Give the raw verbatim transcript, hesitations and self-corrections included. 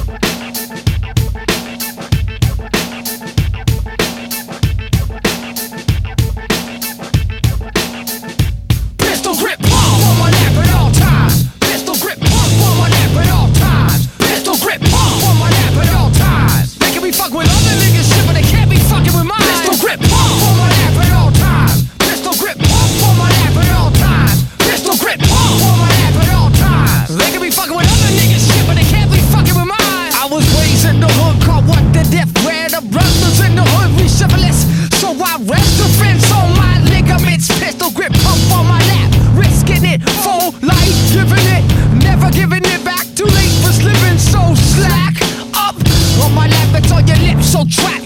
Pistol grip pump on my lap at all times. Pistol grip pump on my lap at all times. Pistol grip pump on my lap at all times. They can be fucking with other niggas shit, but they can't be fucking with mine. Pistol grip pump on my lap at all times. Pistol grip pump on my lap at all times. Pistol grip pump on my lap at all times. They can be fucking with other niggas shit, but they can't be fucking with mine. I was raised in the hood, called what the death, where the brothers in the hood we syphilis. So I rest the fence on my ligaments. Pistol grip pump on my lap, risking it, full life, giving it, never giving it back. Too late for slipping, so slack up on my lap, it's on your lips, so track.